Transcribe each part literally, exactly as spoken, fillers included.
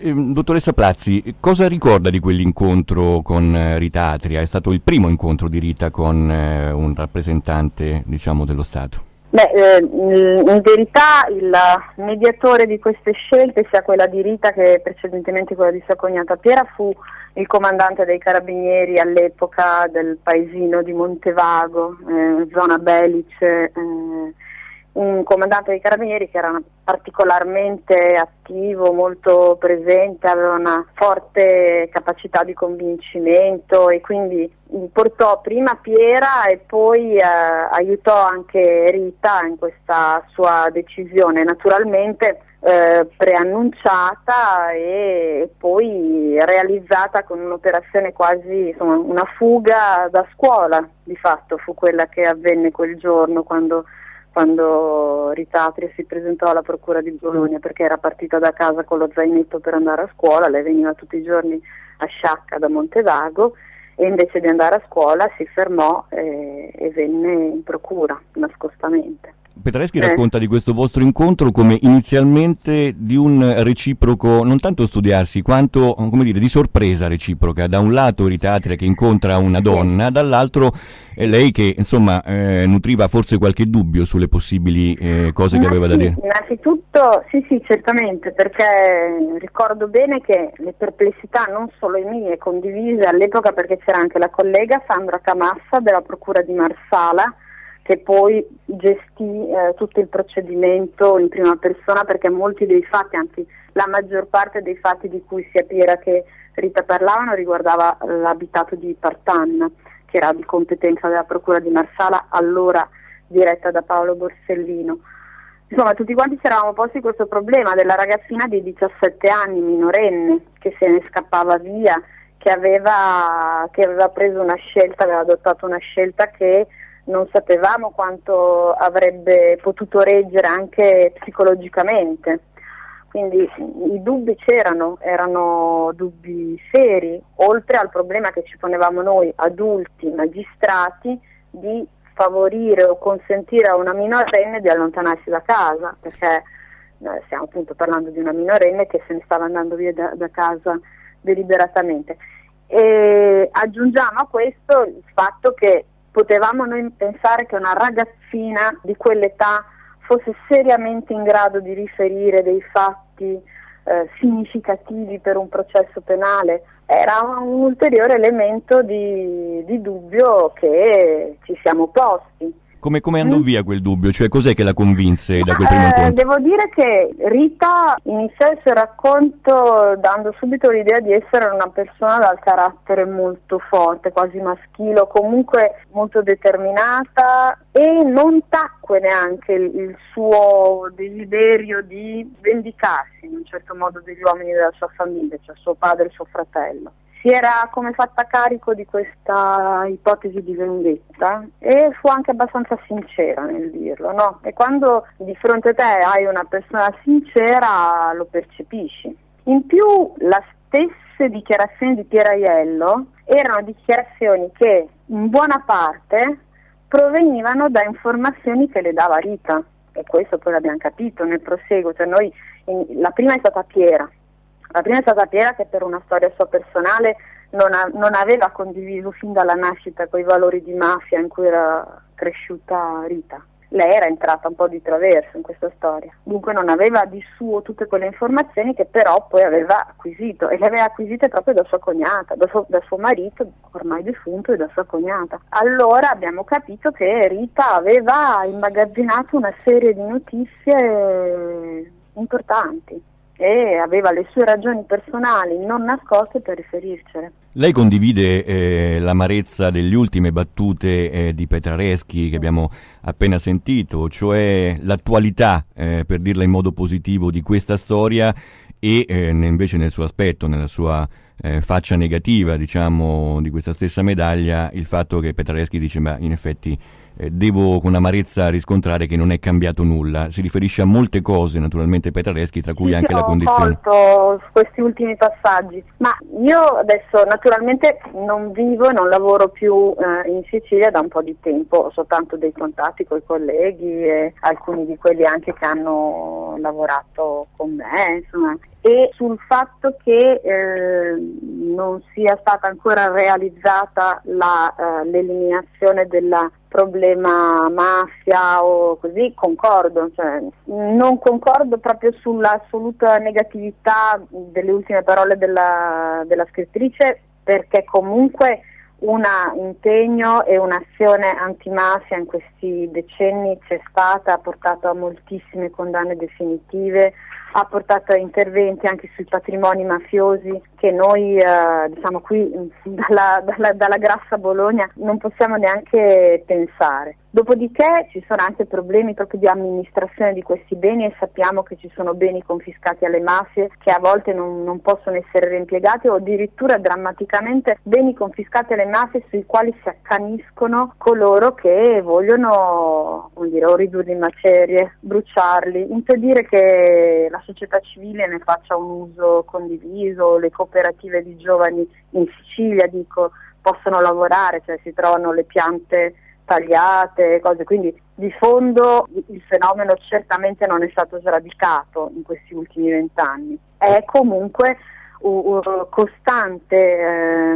Eh, dottoressa Plazzi, cosa ricorda di quell'incontro con eh, Rita Atria? È stato il primo incontro di Rita con eh, un rappresentante, diciamo, dello Stato. Beh, eh, in verità il mediatore di queste scelte, sia quella di Rita che precedentemente quella di sua cognata Piera, fu il comandante dei carabinieri all'epoca del paesino di Montevago, eh, zona Belice, eh, un comandante dei carabinieri che era particolarmente attivo, molto presente, aveva una forte capacità di convincimento e quindi portò prima Piera e poi eh, aiutò anche Rita in questa sua decisione, naturalmente eh, preannunciata e poi realizzata con un'operazione quasi, insomma, una fuga da scuola, di fatto fu quella che avvenne quel giorno quando quando Rita Atria si presentò alla procura di Bologna, perché era partita da casa con lo zainetto per andare a scuola. Lei veniva tutti i giorni a Sciacca da Montevago e invece di andare a scuola si fermò e, e venne in procura nascostamente. Petrareschi eh. racconta di questo vostro incontro come inizialmente di un reciproco, non tanto studiarsi, quanto, come dire, di sorpresa reciproca. Da un lato Rita Atria che incontra una donna, sì. Dall'altro è lei che, insomma, eh, nutriva forse qualche dubbio sulle possibili eh, cose che aveva sì, da dire. Innanzitutto, sì sì, certamente, perché ricordo bene che le perplessità, non solo le mie, condivise all'epoca, perché c'era anche la collega Sandra Camassa della procura di Marsala, che poi gestì eh, tutto il procedimento in prima persona, perché molti dei fatti, anzi la maggior parte dei fatti di cui sia Piera che Rita parlavano riguardava l'abitato di Partanna, che era di competenza della procura di Marsala, allora diretta da Paolo Borsellino. Insomma, tutti quanti ci eravamo posti questo problema della ragazzina di diciassette anni, minorenne, che se ne scappava via, che aveva, che aveva preso una scelta, aveva adottato una scelta che non sapevamo quanto avrebbe potuto reggere anche psicologicamente. Quindi i dubbi c'erano, erano dubbi seri, oltre al problema che ci ponevamo noi adulti, magistrati, di favorire o consentire a una minorenne di allontanarsi da casa, perché eh, stiamo appunto parlando di una minorenne che se ne stava andando via da, da casa deliberatamente. E aggiungiamo a questo il fatto che potevamo noi pensare che una ragazzina di quell'età fosse seriamente in grado di riferire dei fatti eh, significativi per un processo penale. Era un ulteriore elemento di, di dubbio che ci siamo posti. Come, come andò Mm. via quel dubbio? Cioè, cos'è che la convinse da quel primo Eh, incontro? devo dire che Rita iniziò il suo racconto dando subito l'idea di essere una persona dal carattere molto forte, quasi maschile, o comunque molto determinata, e non tacque neanche il, il suo desiderio di vendicarsi in un certo modo degli uomini della sua famiglia, cioè suo padre e suo fratello. Si era come fatta carico di questa ipotesi di vendetta e fu anche abbastanza sincera nel dirlo, no? E quando di fronte a te hai una persona sincera lo percepisci. In più, le stesse dichiarazioni di Piera Aiello erano dichiarazioni che in buona parte provenivano da informazioni che le dava Rita, e questo poi l'abbiamo capito nel proseguo. Cioè noi, in, la prima è stata Piera. La prima è stata Piera, che per una storia sua personale non, ha, non aveva condiviso fin dalla nascita quei valori di mafia in cui era cresciuta Rita. Lei era entrata un po' di traverso in questa storia, dunque non aveva di suo tutte quelle informazioni che però poi aveva acquisito, e le aveva acquisite proprio da sua cognata, da suo, da suo marito ormai defunto, e da sua cognata. Allora abbiamo capito che Rita aveva immagazzinato una serie di notizie importanti e aveva le sue ragioni personali non nascoste per riferircele. Lei condivide eh, l'amarezza delle ultime battute eh, di Petrareschi che abbiamo appena sentito, cioè l'attualità, eh, per dirla in modo positivo, di questa storia, e eh, invece nel suo aspetto, nella sua eh, faccia negativa, diciamo, di questa stessa medaglia, il fatto che Petrareschi dice, ma in effetti eh, devo con amarezza riscontrare che non è cambiato nulla. Si riferisce a molte cose, naturalmente, Petrareschi, tra cui sì, anche sì, la ho condizione. colto questi ultimi passaggi, ma io adesso naturalmente non vivo e non lavoro più eh, in Sicilia da un po' di tempo, ho soltanto dei contatti con i colleghi e alcuni di quelli anche che hanno lavorato con me, insomma. E sul fatto che eh, non sia stata ancora realizzata la, eh, l'eliminazione del problema mafia o così, concordo, cioè, non concordo proprio sull'assoluta negatività delle ultime parole della, della scrittrice, perché comunque un impegno e un'azione antimafia in questi decenni c'è stata, ha portato a moltissime condanne definitive, ha portato a interventi anche sui patrimoni mafiosi che noi eh, diciamo qui dalla, dalla, dalla grassa Bologna non possiamo neanche pensare. Dopodiché ci sono anche problemi proprio di amministrazione di questi beni e sappiamo che ci sono beni confiscati alle mafie che a volte non, non possono essere reimpiegati o addirittura drammaticamente beni confiscati alle mafie sui quali si accaniscono coloro che vogliono, come dire, o ridurli in macerie, bruciarli, impedire che la società civile ne faccia un uso condiviso, le cooperative di giovani in Sicilia, dico, possono lavorare, cioè si trovano le piante tagliate, cose, quindi di fondo il fenomeno certamente non è stato sradicato in questi ultimi vent'anni, è comunque uh, uh, costante eh,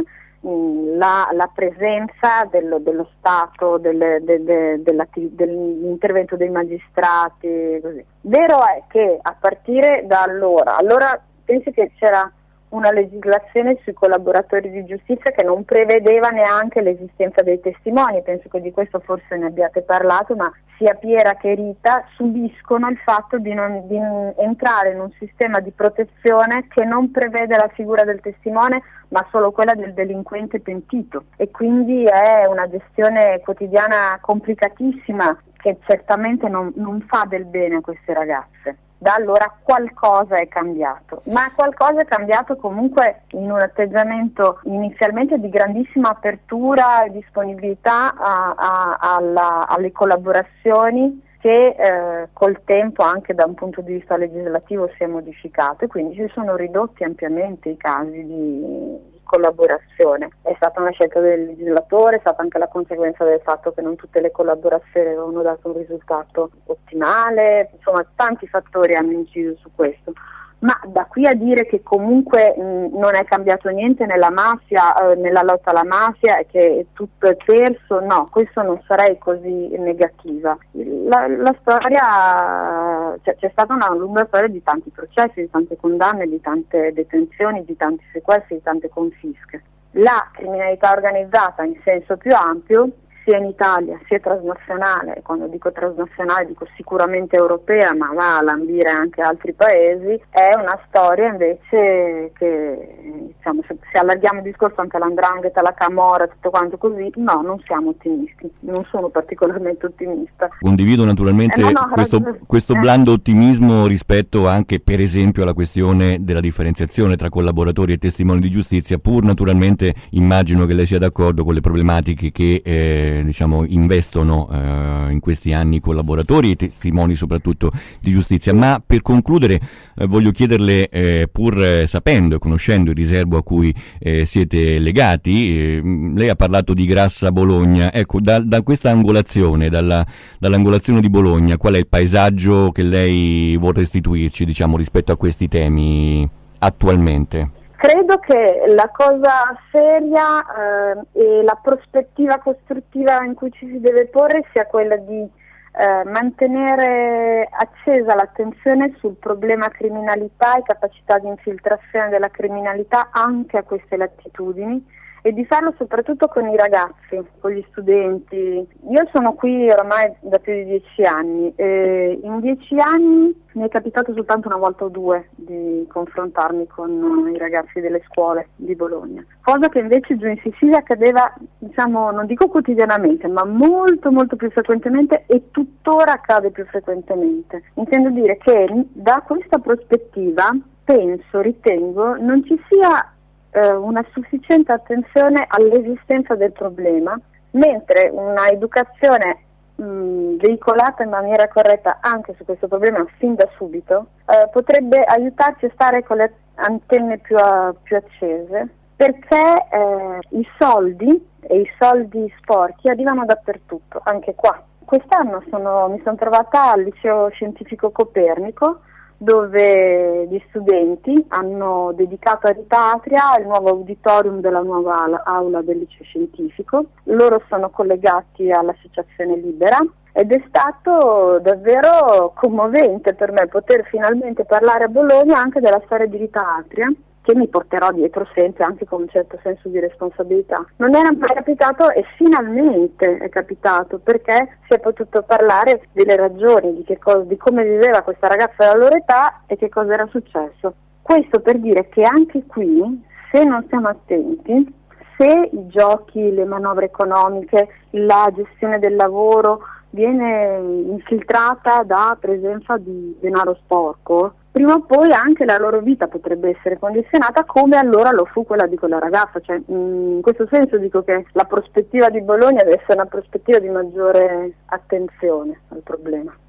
la, la presenza dello, dello Stato, del, de, de, dell'intervento dei magistrati, così. Vero è che a partire da allora, allora penso che c'era una legislazione sui collaboratori di giustizia che non prevedeva neanche l'esistenza dei testimoni, penso che di questo forse ne abbiate parlato, ma sia Piera che Rita subiscono il fatto di, non, di entrare in un sistema di protezione che non prevede la figura del testimone ma solo quella del delinquente pentito, e quindi è una gestione quotidiana complicatissima che certamente non, non fa del bene a queste ragazze. Da allora qualcosa è cambiato, ma qualcosa è cambiato comunque in un atteggiamento inizialmente di grandissima apertura e disponibilità a, a, alla, alle collaborazioni che eh, col tempo anche da un punto di vista legislativo si è modificato, e quindi si sono ridotti ampiamente i casi di collaborazione. È stata una scelta del legislatore, è stata anche la conseguenza del fatto che non tutte le collaborazioni avevano dato un risultato ottimale, insomma tanti fattori hanno inciso su questo. Ma da qui a dire che comunque mh, non è cambiato niente nella mafia, eh, nella lotta alla mafia e che tutto è perso, no, questo non sarei così negativa. La, la storia, cioè, c'è stata una lunga storia di tanti processi, di tante condanne, di tante detenzioni, di tanti sequestri, di tante confische. La criminalità organizzata in senso più ampio, sia in Italia sia transnazionale, quando dico transnazionale dico sicuramente europea, ma va a lambire anche altri paesi, è una storia invece che, diciamo, se, se allarghiamo il discorso anche all'andrangheta, alla camorra, tutto quanto così, no, non siamo ottimisti, non sono particolarmente ottimista. Condivido naturalmente eh, no, no, questo, questo eh. blando ottimismo rispetto anche per esempio alla questione della differenziazione tra collaboratori e testimoni di giustizia, pur naturalmente immagino che lei sia d'accordo con le problematiche che eh, diciamo investono eh, in questi anni collaboratori e testimoni soprattutto di giustizia. Ma per concludere eh, voglio chiederle, eh, pur eh, sapendo e conoscendo il riservo a cui eh, siete legati, eh, lei ha parlato di Grassa Bologna, ecco, da, da questa angolazione, dalla, dall'angolazione di Bologna, qual è il paesaggio che lei vuole restituirci, diciamo, rispetto a questi temi attualmente? Credo che la cosa seria eh, e la prospettiva costruttiva in cui ci si deve porre sia quella di eh, mantenere accesa l'attenzione sul problema criminalità e capacità di infiltrazione della criminalità anche a queste latitudini, e di farlo soprattutto con i ragazzi, con gli studenti. Io sono qui ormai da più di dieci anni e in dieci anni mi è capitato soltanto una volta o due di confrontarmi con i ragazzi delle scuole di Bologna, cosa che invece giù in Sicilia accadeva, diciamo, non dico quotidianamente, ma molto molto più frequentemente, e tuttora accade più frequentemente. Intendo dire che da questa prospettiva penso, ritengo, non ci sia una sufficiente attenzione all'esistenza del problema, mentre una educazione mh, veicolata in maniera corretta anche su questo problema fin da subito, eh, potrebbe aiutarci a stare con le antenne più, a, più accese, perché eh, i soldi e i soldi sporchi arrivano dappertutto, anche qua. Quest'anno sono, mi sono trovata al Liceo Scientifico Copernico, dove gli studenti hanno dedicato a Rita Atria il nuovo auditorium della nuova aula del liceo scientifico. Loro sono collegati all'Associazione Libera ed è stato davvero commovente per me poter finalmente parlare a Bologna anche della storia di Rita Atria, che mi porterò dietro sempre anche con un certo senso di responsabilità. Non era mai capitato e finalmente è capitato, perché si è potuto parlare delle ragioni, di, che cosa, di come viveva questa ragazza della loro età e che cosa era successo. Questo per dire che anche qui, se non stiamo attenti, se i giochi, le manovre economiche, la gestione del lavoro viene infiltrata da presenza di denaro sporco, prima o poi anche la loro vita potrebbe essere condizionata, come allora lo fu quella di quella ragazza. Cioè, in questo senso dico che la prospettiva di Bologna deve essere una prospettiva di maggiore attenzione al problema.